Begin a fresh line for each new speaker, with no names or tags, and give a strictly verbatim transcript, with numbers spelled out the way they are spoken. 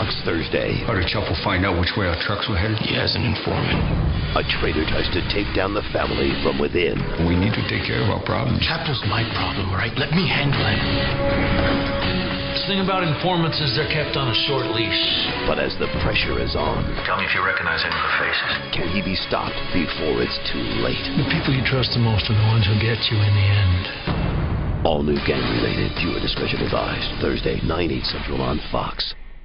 Fox Thursday.
How did Chuck will find out which way our trucks were headed?
He has an informant.
A traitor tries to take down the family from within.
We need to take care of our problems.
Chapel's my problem, right? Let me handle it.
The thing about informants is they're kept on a short leash.
But as the pressure is on,
Tell me if you recognize any of the faces.
can he be stopped before it's too late?
The people you trust the most are the ones who get you in the end.
All new gang-related, viewer discretion advised. Thursday, nine, eight Central on Fox.